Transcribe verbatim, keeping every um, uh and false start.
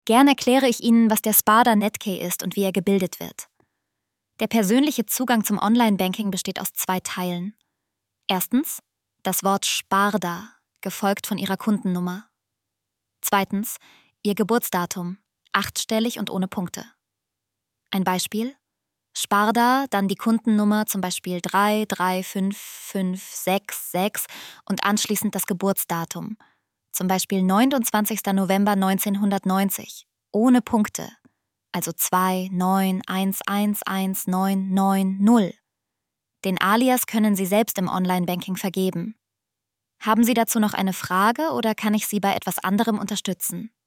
Gern erkläre ich Ihnen, was der Sparda Netkey ist und wie er gebildet wird. Der persönliche Zugang zum Online-Banking besteht aus zwei Teilen. Erstens das Wort Sparda, gefolgt von Ihrer Kundennummer. Zweitens Ihr Geburtsdatum, achtstellig und ohne Punkte. Ein Beispiel: Sparda, dann die Kundennummer, zum Beispiel drei drei fünf fünf sechs sechs und anschließend das Geburtsdatum, zum Beispiel neunundzwanzigster November neunzehnhundertneunzig, ohne Punkte, also zwei neun eins eins eins neun neun null. Den Alias können Sie selbst im Online-Banking vergeben. Haben Sie dazu noch eine Frage oder kann ich Sie bei etwas anderem unterstützen?